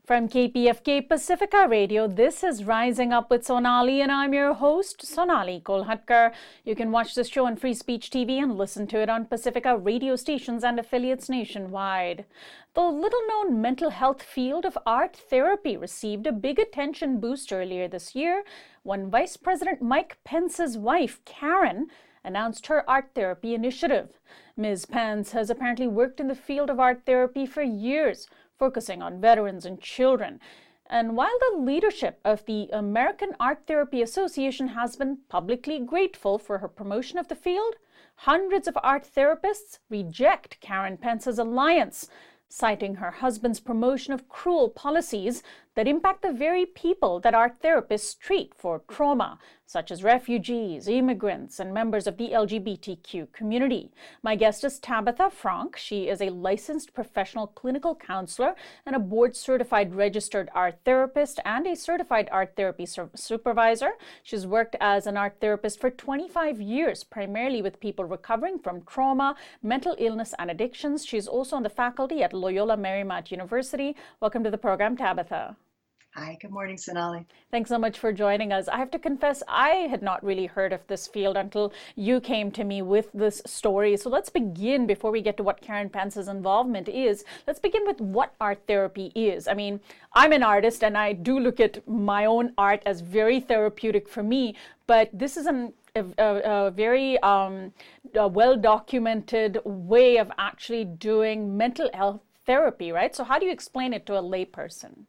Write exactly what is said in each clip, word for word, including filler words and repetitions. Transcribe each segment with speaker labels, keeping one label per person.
Speaker 1: From K P F K Pacifica Radio, this is Rising Up with Sonali, and I'm your host, Sonali Kolhatkar. You can watch this show on Free Speech T V and listen to it on Pacifica radio stations and affiliates nationwide. The little-known mental health field of art therapy received a big attention boost earlier this year when Vice President Mike Pence's wife, Karen, announced her art therapy initiative. Miz Pence has apparently worked in the field of art therapy for years, focusing on veterans and children. And while the leadership of the American Art Therapy Association has been publicly grateful for her promotion of the field, hundreds of art therapists reject Karen Pence's alliance, citing her husband's promotion of cruel policies that impact the very people that art therapists treat for trauma, such as refugees, immigrants, and members of the L G B T Q community. My guest is Tabitha Frank. She is a licensed professional clinical counselor and a board-certified registered art therapist and a certified art therapy sur- supervisor. She's worked as an art therapist for twenty-five years, primarily with people recovering from trauma, mental illness, and addictions. She's also on the faculty at Loyola Marymount University. Welcome to the program, Tabitha.
Speaker 2: Hi, good morning, Sonali.
Speaker 1: Thanks so much for joining us. I have to confess, I had not really heard of this field until you came to me with this story. So let's begin, before we get to what Karen Pence's involvement is, let's begin with what art therapy is. I mean, I'm an artist and I do look at my own art as very therapeutic for me, but this is an A, a, a very um, a well-documented way of actually doing mental health therapy, right? So how do you explain it to a layperson?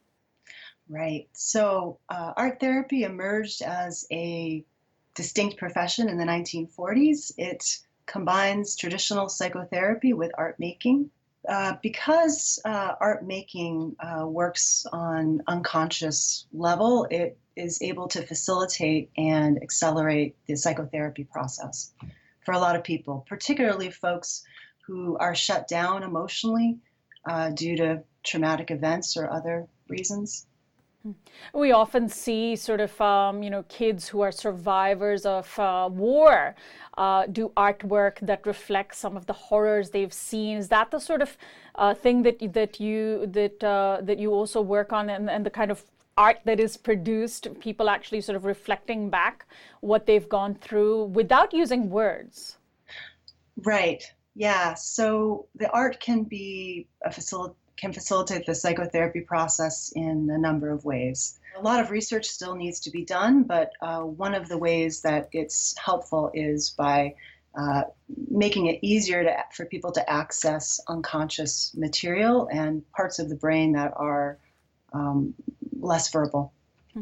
Speaker 2: Right. So uh, art therapy emerged as a distinct profession in the nineteen forties. It combines traditional psychotherapy with art making. Uh, because uh, art making uh, works on unconscious level, it is able to facilitate and accelerate the psychotherapy process for a lot of people, particularly folks who are shut down emotionally uh, due to traumatic events or other reasons.
Speaker 1: We often see sort of, um, you know, kids who are survivors of uh, war uh, do artwork that reflects some of the horrors they've seen. Is that the sort of uh, thing that that you that uh, that you also work on, and, and the kind of art that is produced, people actually sort of reflecting back what they've gone through without using words?
Speaker 2: Right. Yeah. So the art can be a facilitator. can facilitate the psychotherapy process in a number of ways. A lot of research still needs to be done, but uh, one of the ways that it's helpful is by uh, making it easier to, for people to access unconscious material and parts of the brain that are um, less verbal.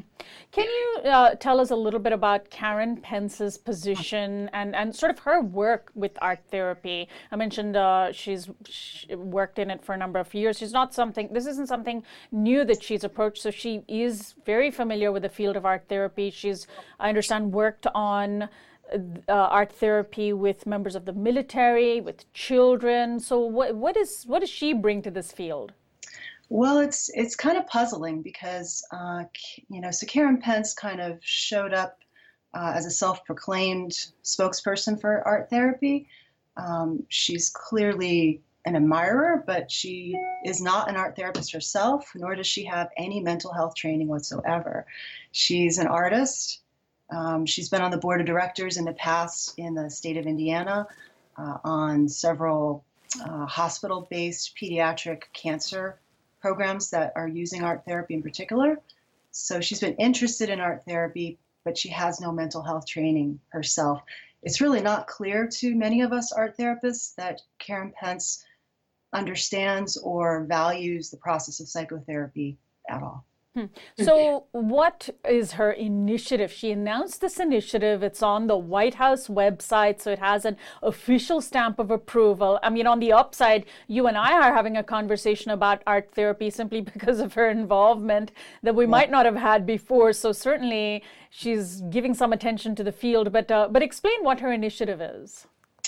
Speaker 1: Can you uh, tell us a little bit about Karen Pence's position and, and sort of her work with art therapy? I mentioned uh, she's she worked in it for a number of years. She's not something, this isn't something new that she's approached, so she is very familiar with the field of art therapy. She's, I understand, worked on uh, art therapy with members of the military, with children. So what, what is what does she bring to this field?
Speaker 2: Well, it's it's kind of puzzling because, uh, you know, so Karen Pence kind of showed up uh, as a self-proclaimed spokesperson for art therapy. Um, she's clearly an admirer, but she is not an art therapist herself, nor does she have any mental health training whatsoever. She's an artist. Um, she's been on the board of directors in the past in the state of Indiana uh, on several uh, hospital-based pediatric cancer programs that are using art therapy in particular. So she's been interested in art therapy, but she has no mental health training herself. It's really not clear to many of us art therapists that Karen Pence understands or values the process of psychotherapy at all.
Speaker 1: Hmm. So what is her initiative? She announced this initiative. It's on the White House website, so it has an official stamp of approval. I mean, on the upside, you and I are having a conversation about art therapy simply because of her involvement that we yeah. might not have had before. So certainly she's giving some attention to the field, but uh, but explain what her initiative is.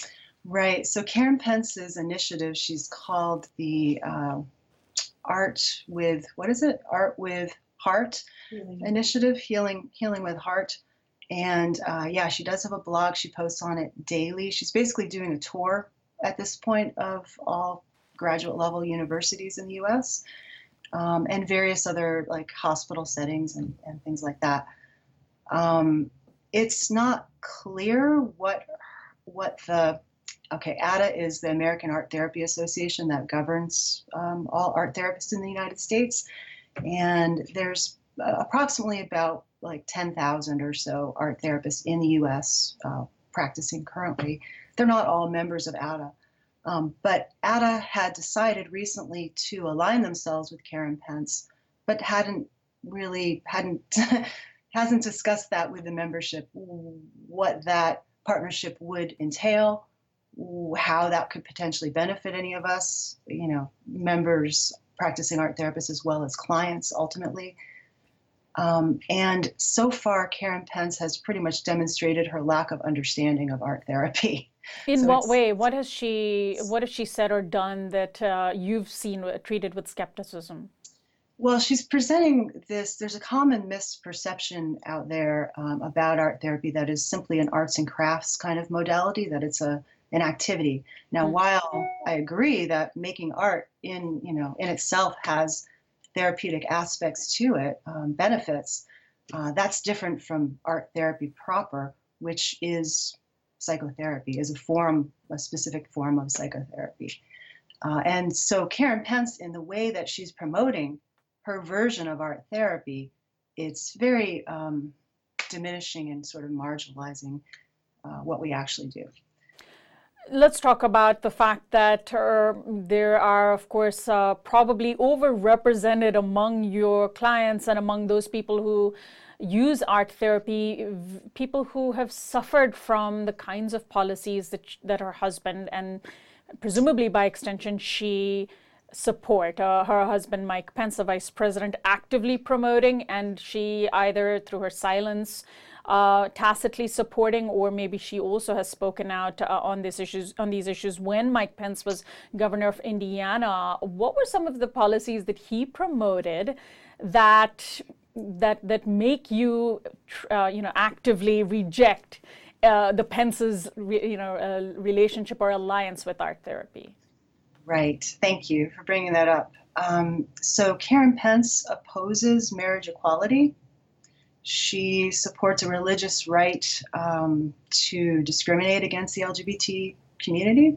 Speaker 2: Right. So Karen Pence's initiative, she's called the uh, Art with, what is it? Art with Heart Healing. Initiative, Healing Healing with Heart. And uh, yeah, she does have a blog. She posts on it daily. She's basically doing a tour at this point of all graduate level universities in the U S. um, and various other like hospital settings and, and things like that. Um, it's not clear what what the okay, A D A is the American Art Therapy Association that governs um, all art therapists in the United States, and there's uh, approximately about like ten thousand or so art therapists in the U S uh, practicing currently. They're not all members of A D A. Um, but A D A had decided recently to align themselves with Karen Pence, but hadn't really hadn't hasn't discussed that with the membership, what that partnership would entail, how that could potentially benefit any of us, you know, members, practicing art therapists, as well as clients ultimately. Um, and so far, Karen Pence has pretty much demonstrated her lack of understanding of art therapy.
Speaker 1: In
Speaker 2: So
Speaker 1: what
Speaker 2: it's,
Speaker 1: way? What has she what has she said or done that uh, you've seen uh, treated with skepticism?
Speaker 2: well, she's presenting this. There's a common misperception out there um, about art therapy that is simply an arts and crafts kind of modality, that it's a an activity. Now,
Speaker 1: Mm.
Speaker 2: while I agree that making art in you know in itself has therapeutic aspects to it, um, benefits, uh, that's different from art therapy proper, which is psychotherapy, is a form, a specific form of psychotherapy. Uh, and so Karen Pence, in the way that she's promoting her version of art therapy, it's very um, diminishing and sort of marginalizing uh, what we actually do.
Speaker 1: Let's talk about the fact that uh, there are, of course, uh, probably overrepresented among your clients and among those people who use art therapy, v- people who have suffered from the kinds of policies that, sh- that her husband and presumably by extension she support. Uh, her husband, Mike Pence, the vice president, actively promoting, and she either through her silence uh, tacitly supporting, or maybe she also has spoken out uh, on these issues. On these issues, when Mike Pence was governor of Indiana, what were some of the policies that he promoted that that that make you, uh, you know, actively reject uh, the Pence's, you know, uh, relationship or alliance with art therapy?
Speaker 2: Right. Thank you for bringing that up. Um, so Karen Pence opposes marriage equality. She supports a religious right um, to discriminate against the L G B T community.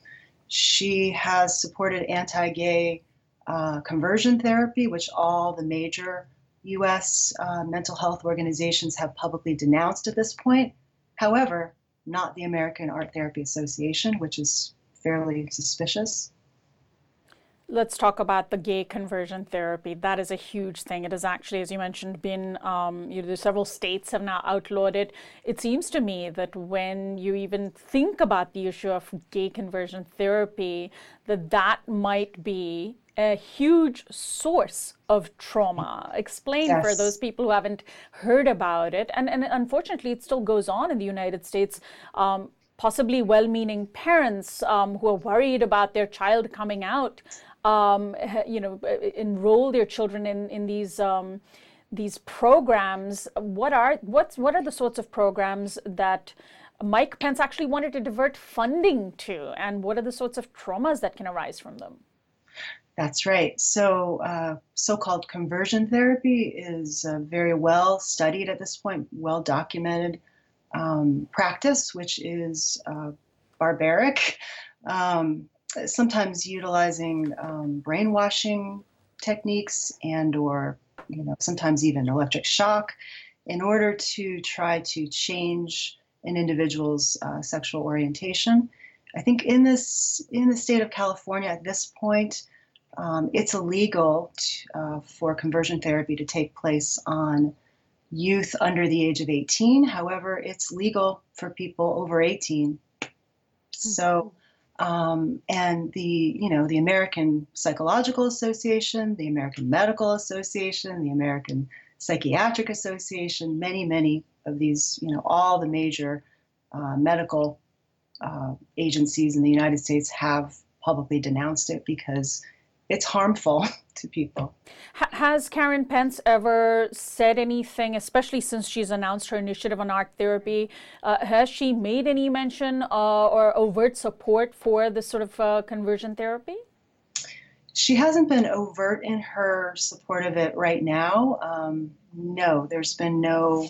Speaker 2: She has supported anti-gay uh, conversion therapy, which all the major U S uh, mental health organizations have publicly denounced at this point. However, not the American Art Therapy Association, which is fairly suspicious.
Speaker 1: Let's talk about the gay conversion therapy. That is a huge thing. It has actually, as you mentioned, been, um, you know, several states have now outlawed it. It seems to me that when you even think about the issue of gay conversion therapy, that that might be a huge source of trauma. Explain for those
Speaker 2: Yes.
Speaker 1: people who haven't heard about it. And, and unfortunately, it still goes on in the United States. Um, possibly well-meaning parents um, who are worried about their child coming out, um, you know, enroll their children in in these um, these programs. What are what's what are the sorts of programs that Mike Pence actually wanted to divert funding to, and what are the sorts of traumas that can arise from them?
Speaker 2: That's right. So, uh, so-called conversion therapy is uh, very well studied at this point, well documented um, practice, which is uh, barbaric, um, sometimes utilizing um, brainwashing techniques and or you know sometimes even electric shock in order to try to change an individual's uh, sexual orientation. I think in this in the state of California at this point, um, it's illegal to, uh, for conversion therapy to take place on youth under the age of eighteen. However, it's legal for people over eighteen. So, um, and the, you know, the American Psychological Association, the American Medical Association, the American Psychiatric Association, many, many of these, you know, all the major uh, medical uh, agencies in the United States have publicly denounced it because it's harmful to people.
Speaker 1: Has Karen Pence ever said anything, especially since she's announced her initiative on art therapy? Uh, has she made any mention uh, or overt support for this sort of uh, conversion therapy?
Speaker 2: She hasn't been overt in her support of it right now. Um, no, there's been no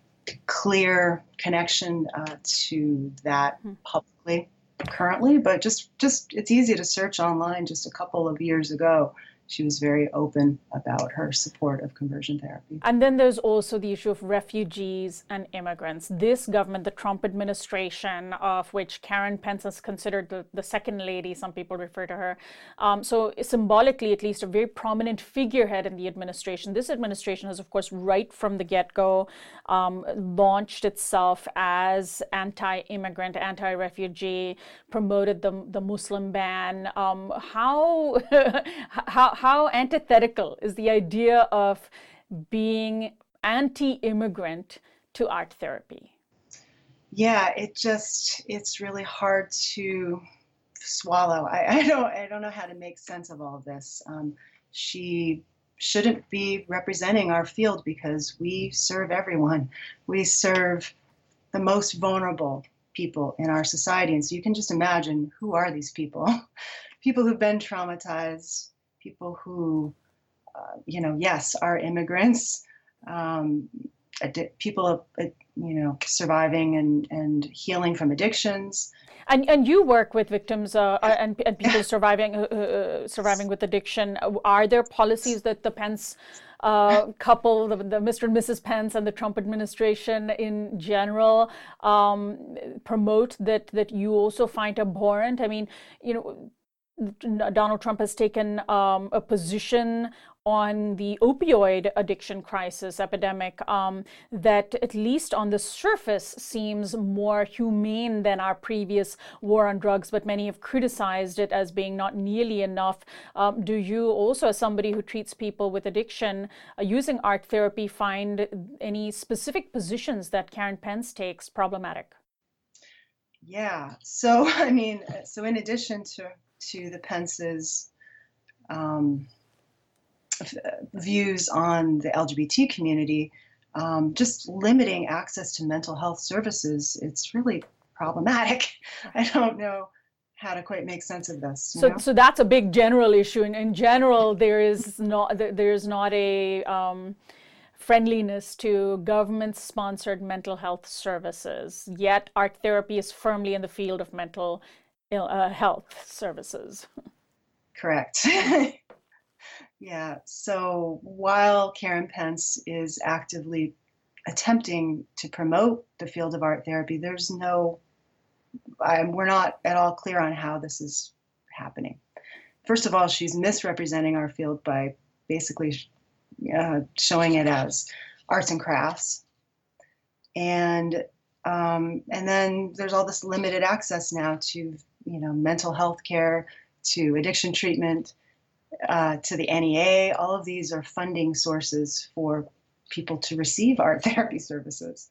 Speaker 2: clear connection uh, to that publicly currently, but just just it's easy to search online. Just a couple of years ago, she was very open about her support of conversion therapy.
Speaker 1: And then there's also the issue of refugees and immigrants. This government, the Trump administration, of which Karen Pence is considered the, the second lady, some people refer to her. Um, so symbolically, at least, a very prominent figurehead in the administration. This administration has, of course, right from the get-go, um, launched itself as anti-immigrant, anti-refugee, promoted the, the Muslim ban. Um, how, how, how antithetical is the idea of being anti-immigrant to art therapy?
Speaker 2: Yeah, it just, it's really hard to swallow. I, I don't I don't know how to make sense of all of this. Um, she shouldn't be representing our field because we serve everyone. We serve the most vulnerable people in our society. And so you can just imagine, who are these people? People who've been traumatized, people who, uh, you know, yes, are immigrants, um, addi- people, uh, you know, surviving and, and healing from addictions.
Speaker 1: And and you work with victims uh, and and people surviving uh, uh, surviving with addiction. Are there policies that the Pence uh, couple, the, the Mister and Missus Pence, and the Trump administration in general um, promote that that you also find abhorrent? I mean, you know, Donald Trump has taken um, a position on the opioid addiction crisis epidemic um, that, at least on the surface, seems more humane than our previous war on drugs, but many have criticized it as being not nearly enough. Um, do you also, as somebody who treats people with addiction uh, using art therapy, find any specific positions that Karen Pence takes problematic?
Speaker 2: Yeah, so I mean, so in addition to to the Pence's um, views on the L G B T community, um, just limiting access to mental health services, it's really problematic. I don't know how to quite make sense of this. You
Speaker 1: so,
Speaker 2: know?
Speaker 1: so that's a big general issue. And in general, there is not there is not a um, friendliness to government-sponsored mental health services. Yet, art therapy is firmly in the field of mental uh, health services.
Speaker 2: Correct. Yeah, so while Karen Pence is actively attempting to promote the field of art therapy, there's no, I, we're not at all clear on how this is happening. First of all, she's misrepresenting our field by basically uh, showing it as arts and crafts. And um, and then there's all this limited access now to, you know, mental health care, to addiction treatment, uh, to the N E A. All of these are funding sources for people to receive art therapy services.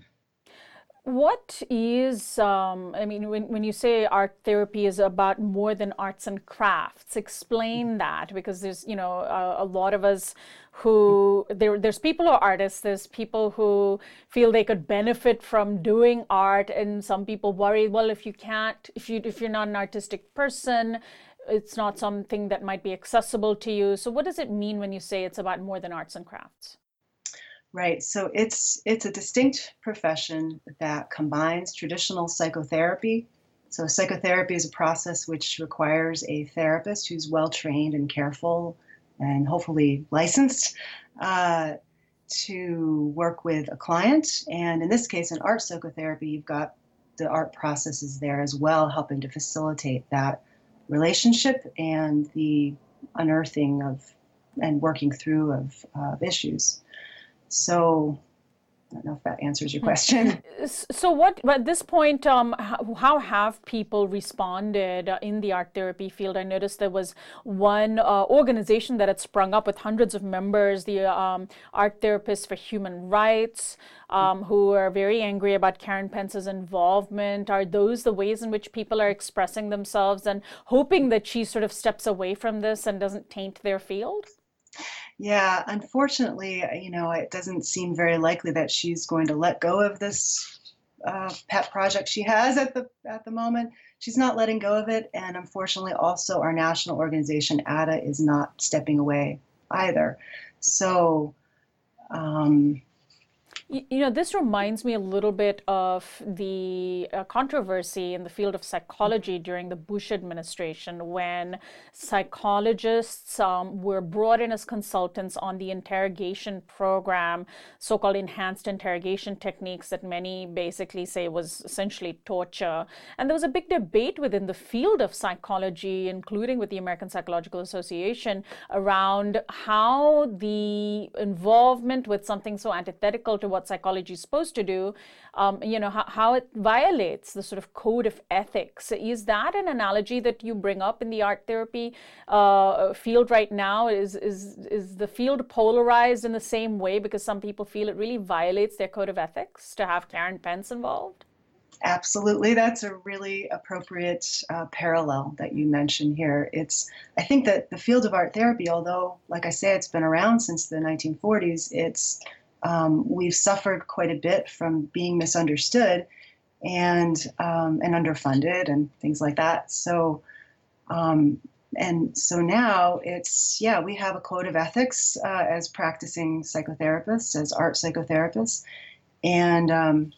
Speaker 1: What is, um, I mean, when, when you say art therapy is about more than arts and crafts, explain that, because there's, you know, a, a lot of us who, there, there's people who are artists, there's people who feel they could benefit from doing art, and some people worry, well, if you can't, if you, if you're not an artistic person, it's not something that might be accessible to you. So what does it mean when you say it's about more than arts and crafts?
Speaker 2: Right. So it's it's a distinct profession that combines traditional psychotherapy. So psychotherapy is a process which requires a therapist who's well trained and careful and hopefully licensed uh, to work with a client. And in this case, in art psychotherapy, you've got the art processes there as well, helping to facilitate that relationship and the unearthing of and working through of, of issues. So I don't know if that answers your question.
Speaker 1: So what, at this point, um, how, how have people responded uh, in the art therapy field? I noticed there was one uh, organization that had sprung up with hundreds of members, the um, Art Therapists for Human Rights, um, who are very angry about Karen Pence's involvement. Are those the ways in which people are expressing themselves and hoping that she sort of steps away from this and doesn't taint their field?
Speaker 2: Yeah, unfortunately, you know, it doesn't seem very likely that she's going to let go of this uh, pet project she has at the at the moment. she's not letting go of it. And unfortunately, also our national organization, A D A, is not stepping away either. So, um,
Speaker 1: You, you know, this reminds me a little bit of the uh, controversy in the field of psychology during the Bush administration when psychologists um, were brought in as consultants on the interrogation program, so-called enhanced interrogation techniques that many basically say was essentially torture. And there was a big debate within the field of psychology, including with the American Psychological Association, around how the involvement with something so antithetical to what psychology is supposed to do, um, you know, how, how it violates the sort of code of ethics. Is that an analogy that you bring up in the art therapy uh, field right now? Is, is, is the field polarized in the same way because some people feel it really violates their code of ethics to have Karen Pence involved?
Speaker 2: Absolutely. That's a really appropriate uh, parallel that you mentioned here. It's, I think that the field of art therapy, although, like I say, it's been around since the nineteen forties, it's Um, we've suffered quite a bit from being misunderstood and um, and underfunded and things like that. So um, and so now it's yeah we have a code of ethics uh, as practicing psychotherapists, as art psychotherapists, and um,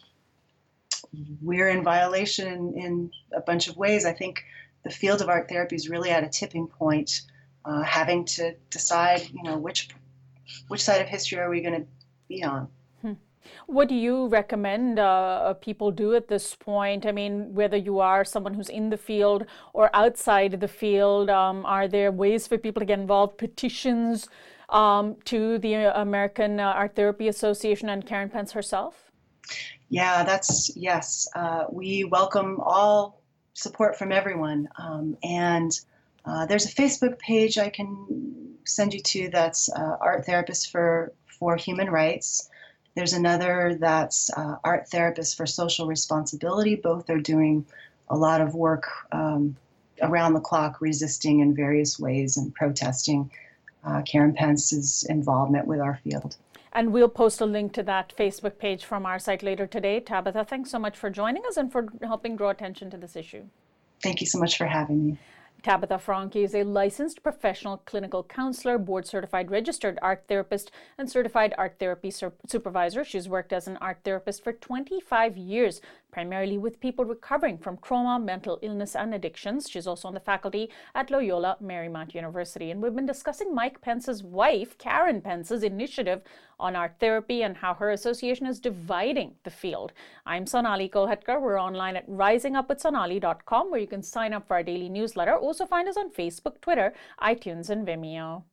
Speaker 2: we're in violation in a bunch of ways. I think the field of art therapy is really at a tipping point, uh, having to decide you know which which side of history are we going to be on.
Speaker 1: Hmm. What do you recommend uh, people do at this point? I mean, whether you are someone who's in the field or outside the field, um, are there ways for people to get involved? Petitions um, to the American uh, Art Therapy Association and Karen Pence herself?
Speaker 2: Yeah, that's yes. Uh, we welcome all support from everyone, um, and uh, there's a Facebook page I can send you to that's uh, Art Therapists for for Human Rights. There's another that's uh, Art Therapists for Social Responsibility. Both are doing a lot of work um, around the clock, resisting in various ways and protesting uh, Karen Pence's involvement with our field.
Speaker 1: And we'll post a link to that Facebook page from our site later today. Tabitha, thanks so much for joining us and for helping draw attention to this issue.
Speaker 2: Thank you so much for having me.
Speaker 1: Tabitha Franke is a licensed professional clinical counselor, board-certified registered art therapist, and certified art therapy sur- supervisor. She's worked as an art therapist for twenty-five years, primarily with people recovering from trauma, mental illness, and addictions. She's also on the faculty at Loyola Marymount University. And we've been discussing Mike Pence's wife, Karen Pence's initiative on art therapy and how her association is dividing the field. I'm Sonali Kolhatkar. We're online at rising up with sonali dot com, where you can sign up for our daily newsletter. Also find us on Facebook, Twitter, iTunes, and Vimeo.